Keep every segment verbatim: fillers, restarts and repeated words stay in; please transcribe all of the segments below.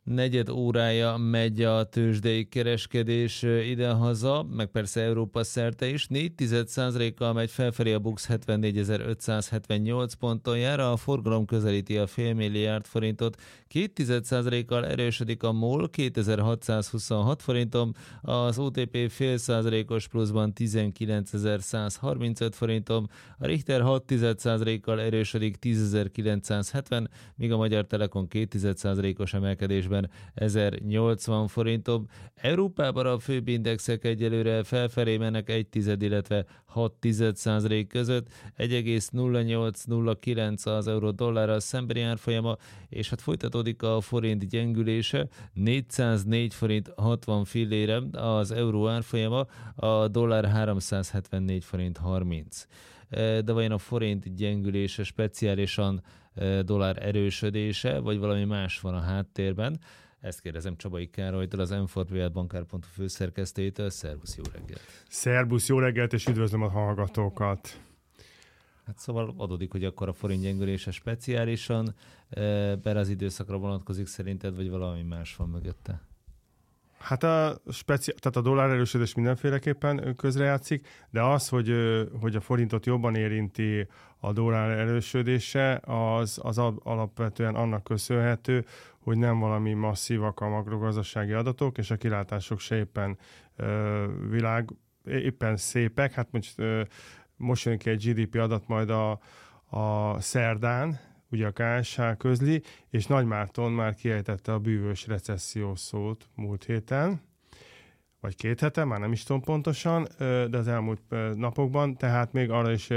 negyed órája megy a tőzsdei kereskedés idehaza, meg persze Európa szerte is. négy tized százalékkal megy felfelé a BUX hetvennégyezer-ötszázhetvennyolc ponton jár, a forgalom közelíti a fél milliárd forintot. két tized százalékkal erősödik a MOL kétezer-hatszázhuszonhat forinton, az o té pé fél százalékos pluszban tizenkilencezer-százharmincöt forinton, a Richter hat tized százalékkal erősödik tízezer-kilencszázhetven, míg a Magyar Telekom két tized százalékos emelkedésben ezernyolcvan forinton. Európában a főbb indexek egyelőre felfelé mennek egy tized, illetve hat tized százalék között, egy egész nulla nyolc nulla kilenc az euró dollárral szembeni árfolyama, és hát folytatódik a forint gyengülése, négyszáznégy forint hatvan fillére az euró árfolyama, a dollár háromszázhetvennégy forint harminc. De vajon a forint gyengülése speciálisan dollár erősödése, vagy valami más van a háttérben? Ezt kérdezem Csabai Károlytól, az m négy bankár pont hu főszerkesztőjétől. Szervusz, jó reggelt! Szervusz, jó reggelt, és üdvözlöm a hallgatókat! Hát szóval adódik, hogy akkor a forint gyengülése speciálisan erre az időszakra vonatkozik szerinted, vagy valami más van mögötte? Hát a, speci- tehát a dollár erősödés mindenféleképpen közrejátszik, de az, hogy, hogy a forintot jobban érinti a dollár erősödése, az, az alapvetően annak köszönhető, hogy nem valami masszívak a makrogazdasági adatok, és a kilátások se éppen ö, világ, éppen szépek. Hát most, ö, most jön ki egy gé dé pé adat majd a, a szerdán, ugye a ká es há közli, és Nagymárton már kiejtette a bűvös recesszió szót múlt héten, vagy két hete, már nem is tudom pontosan, de az elmúlt napokban, tehát még arra is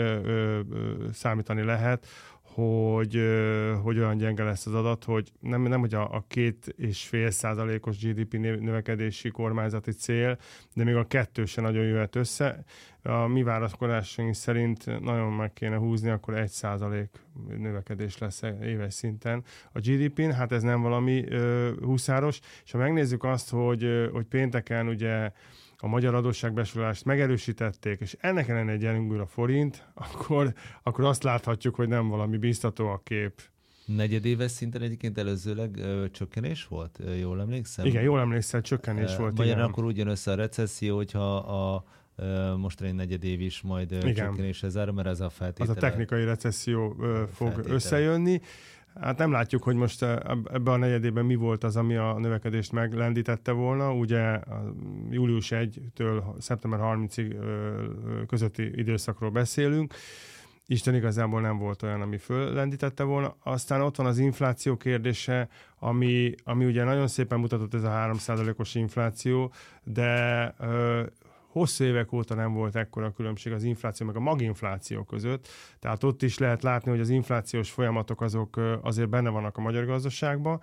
számítani lehet, hogy, hogy olyan gyenge lesz az adat, hogy nem, nem hogy a, a két és fél százalékos gé dé pé növekedési kormányzati cél, de még a kettő se nagyon jöhet össze. A mi várakozásunk szerint nagyon meg kéne húzni, akkor egy százalék növekedés lesz éves szinten a gé dé pén. Hát ez nem valami ö, húszáros. És ha megnézzük azt, hogy, hogy pénteken ugye a magyar adósságbesorlást megerősítették, és ennek ellenére gyengül a forint, akkor, akkor azt láthatjuk, hogy nem valami biztató a kép. Negyedéves szinten egyébként előzőleg ö, csökkenés volt? Ö, jól emlékszem? Igen, jól emlékszel, csökkenés ö, volt. Magyarán akkor úgy jön össze a recesszió, hogyha a ö, mostani negyedév is majd ö, csökkenésre zárul, mert ez a feltétele. Az a technikai recesszió ö, fog feltétele. összejönni. Hát nem látjuk, hogy most ebben a negyedében mi volt az, ami a növekedést meglendítette volna. Ugye július elsejétől szeptember harmincadikáig közötti időszakról beszélünk. Isten igazából nem volt olyan, ami föllendítette volna. Aztán ott van az infláció kérdése, ami, ami ugye nagyon szépen mutatott, ez a három százalékos infláció, de ö, hosszú évek óta nem volt ekkora különbség az infláció meg a maginfláció között, tehát ott is lehet látni, hogy az inflációs folyamatok azok azért benne vannak a magyar gazdaságban,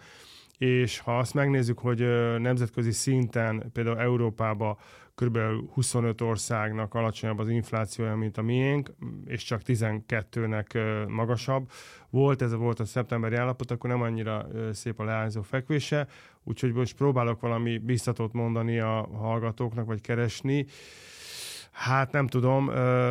és ha azt megnézzük, hogy nemzetközi szinten, például Európában kb. huszonöt országnak alacsonyabb az inflációja, mint a miénk, és csak tizenkettőnek magasabb volt, ez volt a szeptemberi állapot, akkor nem annyira szép a leányzó fekvése, úgyhogy most próbálok valami biztatót mondani a hallgatóknak, vagy keresni. Hát nem tudom,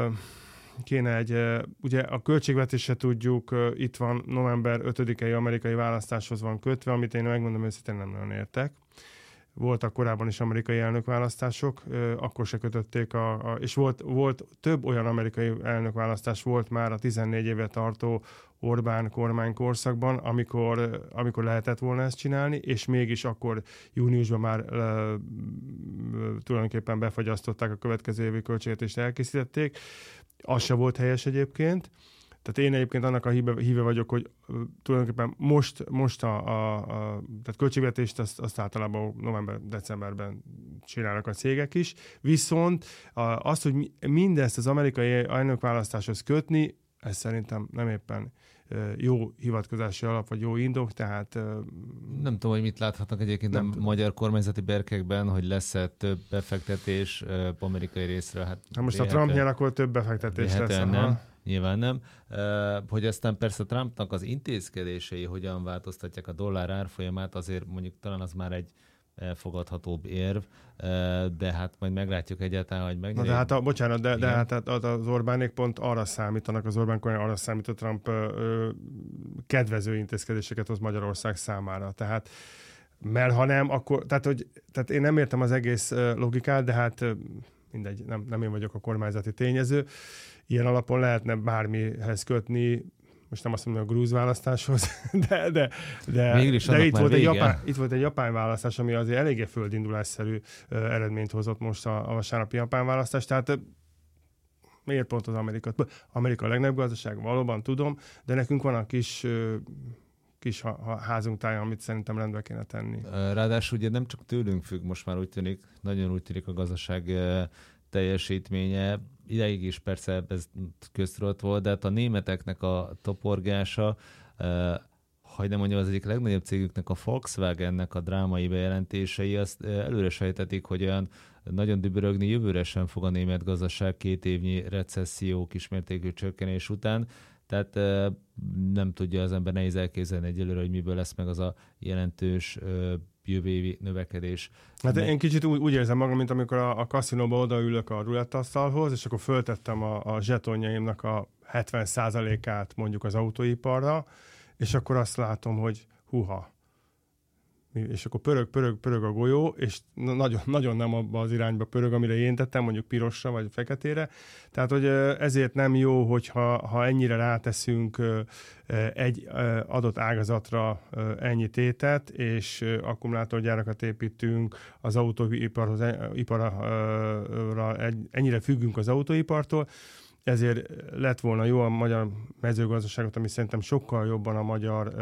kéne egy, ugye a költségvetésre tudjuk, itt van november ötödikei amerikai választáshoz van kötve, amit én megmondom őszintén nem nagyon értek. Voltak korábban is amerikai elnökválasztások, akkor se kötötték, a, a, és volt, volt több olyan amerikai elnökválasztás volt már a tizennégy éve tartó Orbán kormány korszakban, amikor, amikor lehetett volna ezt csinálni, és mégis akkor júniusban már e, tulajdonképpen befagyasztották a következő évi költségvetést, elkészítették. Az se volt helyes egyébként. Tehát én egyébként annak a híve, híve vagyok, hogy uh, tulajdonképpen most, most a, a, a tehát költségvetést azt, azt általában november-decemberben csinálnak a cégek is. Viszont uh, azt, hogy mindezt az amerikai elnökválasztáshoz kötni, ez szerintem nem éppen uh, jó hivatkozási alap, vagy jó indok, tehát... Uh, nem tudom, hogy mit láthatnak egyébként a magyar kormányzati berkekben, hogy lesz-e több befektetés uh, amerikai részről. Hát, hát most a Trump nyer, akkor több befektetés lesz. Nem. Nyilván nem. Hogy aztán persze Trumpnak az intézkedései hogyan változtatják a dollár árfolyamát, azért mondjuk talán az már egy elfogadhatóbb érv, de hát majd meglátjuk egyáltalán, hogy megnyeri. Na de hát, a, bocsánat, de, de hát az Orbánék pont arra számítanak, az Orbán kormány arra számít, hogy Trump ö, kedvező intézkedéseket hoz Magyarország számára. Tehát mert ha nem, akkor, tehát, hogy, tehát én nem értem az egész logikát, de hát mindegy, nem, nem én vagyok a kormányzati tényező. Ilyen alapon lehetne bármihez kötni, most nem azt mondom, a grúz választáshoz, de, de, de, de itt, volt egy japán, itt volt egy japán választás, ami azért eléggé földindulásszerű uh, eredményt hozott most a, a vasárnapi japán választás. Tehát uh, miért pont az Amerika? Amerika a legnagyobb gazdaság, valóban tudom, de nekünk van a kis, uh, kis ha, ha házunk tája, amit szerintem rendbe kéne tenni. Ráadásul ugye nem csak tőlünk függ, most már úgy tűnik, nagyon úgy tűnik a gazdaság uh, teljesítménye. Ideig is persze ez köztudott volt, de hát a németeknek a toporgása, eh, hogy nem mondjam, az egyik legnagyobb cégüknek, a Volkswagennek a drámai bejelentései, azt eh, előre sejtetik, hogy olyan nagyon dübörögni jövőre sem fog a német gazdaság két évnyi recesszió, kismértékű csökkenés után. Tehát eh, nem tudja az ember, nehéz elképzelni egyelőre, hogy miből lesz meg az a jelentős eh, jövő évi növekedés. Hát én kicsit úgy, úgy érzem magam, mint amikor a, a kaszinóba odaülök a rulettasztalhoz, és akkor föltettem a, a zsetonjaimnak a hetven százalékát mondjuk az autóiparra, és akkor azt látom, hogy huha. És akkor pörög, pörög, pörög a golyó, és nagyon, nagyon nem abba az irányba pörög, amire én tettem, mondjuk pirosra vagy feketére. Tehát, hogy ezért nem jó, hogyha ha ennyire ráteszünk egy adott ágazatra ennyi tétet, és akkumulátorgyárakat építünk az autóiparhoz, iparra, ennyire függünk az autóipartól, ezért lett volna jó a magyar mezőgazdaságot, ami szerintem sokkal jobban a magyar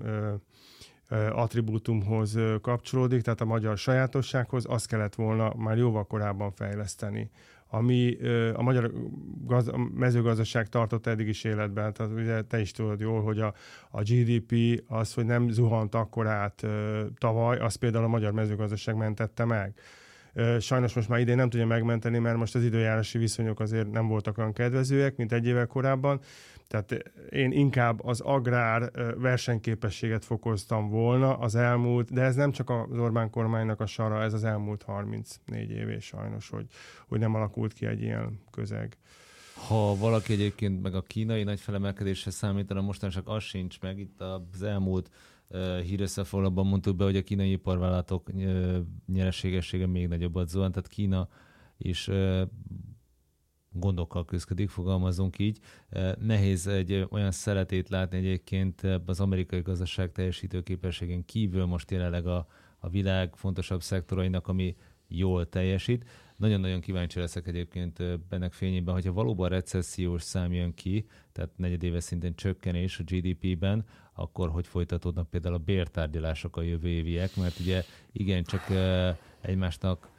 attribútumhoz kapcsolódik, tehát a magyar sajátossághoz, azt kellett volna már jóval korábban fejleszteni. Ami a magyar gaz, a mezőgazdaság tartott eddig is életben. Tehát ugye te is tudod jól, hogy a, a gé dé pé az, hogy nem zuhant akkorát tavaly, az például a magyar mezőgazdaság mentette meg. Sajnos most már idén nem tudja megmenteni, mert most az időjárási viszonyok azért nem voltak olyan kedvezőek, mint egy évvel korábban. Tehát én inkább az agrár versenyképességet fokoztam volna az elmúlt, de ez nem csak az Orbán kormánynak a sara, ez az elmúlt harmincnégy évé sajnos, hogy, hogy nem alakult ki egy ilyen közeg. Ha valaki egyébként meg a kínai nagy felemelkedésre számítana, mostanság az sincs meg. Itt az elmúlt uh, hírösszefoglalóban mondtuk be, hogy a kínai iparvállalatok uh, nyereségessége még nagyobbat zuhant, tehát Kína is uh, gondokkal küzdik, fogalmazunk így. Nehéz egy olyan szeletét látni egyébként az amerikai gazdaság teljesítőképességén kívül most jelenleg a, a világ fontosabb szektorainak, ami jól teljesít. Nagyon-nagyon kíváncsi leszek egyébként ennek fényében, hogyha valóban recessziós szám jön ki, tehát negyedéves szintén csökkenés a gé dé pében, akkor hogy folytatódnak például a bértárgyalások a jövő éviek, mert ugye igencsak egymásnak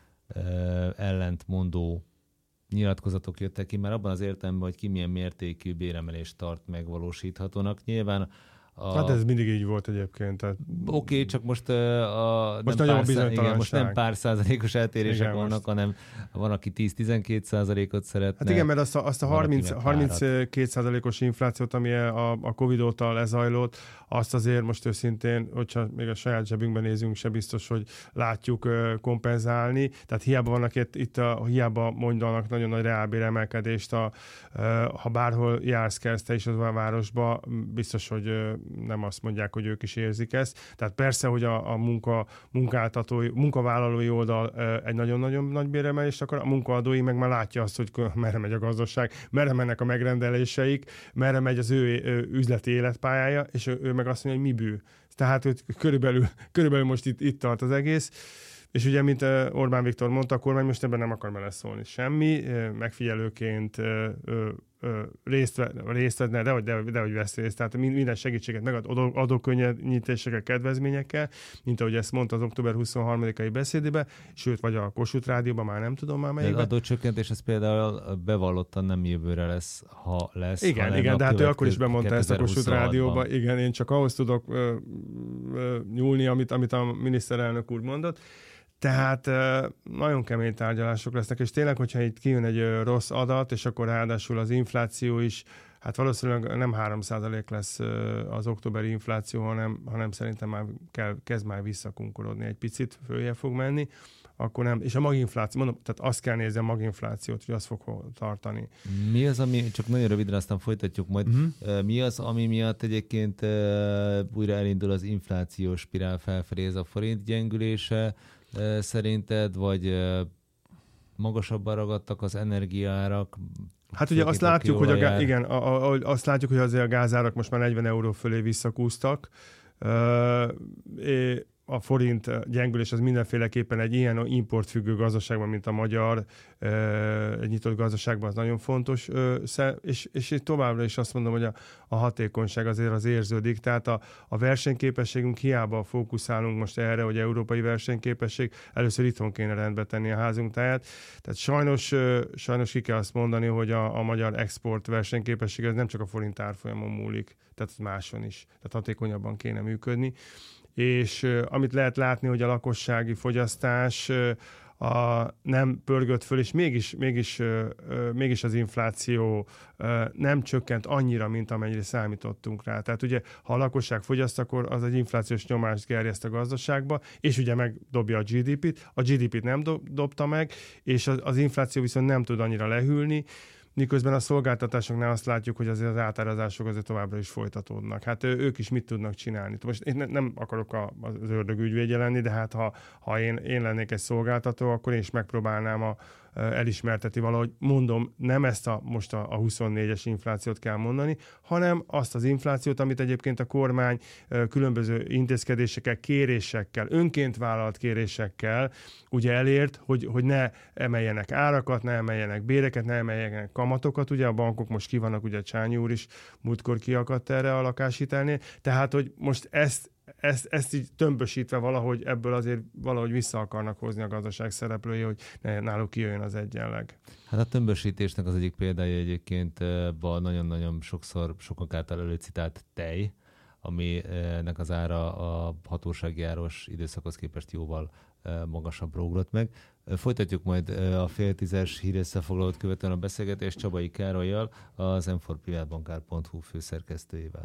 ellentmondó nyilatkozatok jöttek ki, már abban az értelemben, hogy ki milyen mértékű béremelést tart megvalósíthatónak. Nyilván a... Hát ez mindig így volt egyébként. Tehát... Oké, okay, csak most, a, most, nem pár szá... igen, most nem pár százalékos eltérések igen, vannak, most... hanem van, aki tíz-tizenkét százalékot szeretne. Hát igen, mert azt a, azt a harminc, harminckét százalékos inflációt, ami a, a Covid óta lezajlott, azt azért most őszintén, hogyha még a saját zsebünkben nézünk, se biztos, hogy látjuk kompenzálni. Tehát hiába vannak itt, itt a, hiába mondanak nagyon nagy reálbéremelkedést, a, ha bárhol jársz, kersz te is az a városba, biztos, hogy nem azt mondják, hogy ők is érzik ezt. Tehát persze, hogy a, a munka, munkáltatói, munkavállalói oldal egy nagyon-nagyon nagy béremelést akar, a munkaadói meg már látja azt, hogy merre megy a gazdaság, merre mennek a megrendeléseik, merre megy az ő, ő üzleti életpályája, és ő, ő meg azt mondja, hogy mi bű. Tehát hogy körülbelül, körülbelül most itt, itt tart az egész. És ugye, mint Orbán Viktor mondta, a kormány most ebben nem akar beleszólni semmi, megfigyelőként részt, részt vedne, de hogy, de, de, hogy vesz részt, tehát minden segítséget megad adókönnyítésekkel, kedvezményekkel, mint ahogy ezt mondta az október huszonharmadikai beszédében, sőt, vagy a Kossuth Rádióban, már nem tudom már melyikben. De az adócsökkentés, ez például bevallottan nem jövőre lesz, ha lesz. Igen, igen, de hát ő akkor is bemondta ezt a Kossuth Rádióban. Igen, én csak ahhoz tudok ö, ö, nyúlni, amit, amit a miniszterelnök úr mondott. Tehát nagyon kemény tárgyalások lesznek, és tényleg, hogyha itt kijön egy rossz adat, és akkor ráadásul az infláció is Hát valószínűleg nem három százalék lesz az októberi infláció, hanem, hanem szerintem már kell, kezd már visszakunkorodni egy picit, följebb fog menni. Akkor nem, és a maginfláció, mondom, tehát azt kell nézni a maginflációt, hogy azt fog tartani. Mi az, ami, csak nagyon röviden aztán folytatjuk majd, uh-huh. mi az, ami miatt egyébként újra elindul az inflációs spirál felfelé, ez a forint gyengülése szerinted, vagy magasabban ragadtak az energiaárak? Hát ugye azt látjuk, hogy a, igen, a, a, azt látjuk, hogy azért a gázárak most már negyven euró fölé visszakúztak. Uh, a forint gyengülés az mindenféleképpen egy ilyen importfüggő gazdaságban, mint a magyar, egy nyitott gazdaságban az nagyon fontos, és, és továbbra is azt mondom, hogy a, a hatékonyság azért az érződik, tehát a, a versenyképességünk, hiába fókuszálunk most erre, hogy európai versenyképesség, először itthon kéne rendbe tenni a házunk táját, tehát sajnos, sajnos ki kell azt mondani, hogy a, a magyar export versenyképesség ez nem csak a forint árfolyamon múlik, tehát máson is, tehát hatékonyabban kéne működni. És uh, amit lehet látni, hogy a lakossági fogyasztás uh, a, nem pörgött föl, és mégis, mégis, uh, uh, mégis az infláció uh, nem csökkent annyira, mint amennyire számítottunk rá. Tehát ugye, ha a lakosság fogyaszt, akkor az egy inflációs nyomást gerjeszt a gazdaságba, és ugye megdobja a gé dé pét. A gé dé pét nem dob, dobta meg, és az, az infláció viszont nem tud annyira lehűlni, miközben a szolgáltatásoknál azt látjuk, hogy azért az átárazások azért továbbra is folytatódnak. Hát ők is mit tudnak csinálni? Most én nem akarok az ördög ügyvédje lenni, de hát ha, ha én, én lennék egy szolgáltató, akkor én is megpróbálnám a, elismerteti valahogy, mondom, nem ezt a, most a, a huszonnégyes inflációt kell mondani, hanem azt az inflációt, amit egyébként a kormány különböző intézkedésekkel, kérésekkel, önként vállalt kérésekkel ugye elért, hogy, hogy ne emeljenek árakat, ne emeljenek béreket, ne emeljenek kamatokat, ugye a bankok most ki vannak, ugye Csányi úr is múltkor kiakadt erre a lakáshitelnél, tehát, hogy most ezt Ezt, ezt így tömbösítve valahogy ebből azért valahogy vissza akarnak hozni a gazdaság szereplői, hogy ne, náluk kijöjjön az egyenleg. Hát a tömbösítésnek az egyik példája egyébként nagyon-nagyon sokszor sokak által előcitált tej, aminek az ára a hatósági áros időszakhoz képest jóval magasabbra ugrott meg. Folytatjuk majd a fél tízes hírösszefoglalót követően a beszélgetést Csabai Károllyal, az m four privátbankár pont hu főszerkesztőjével.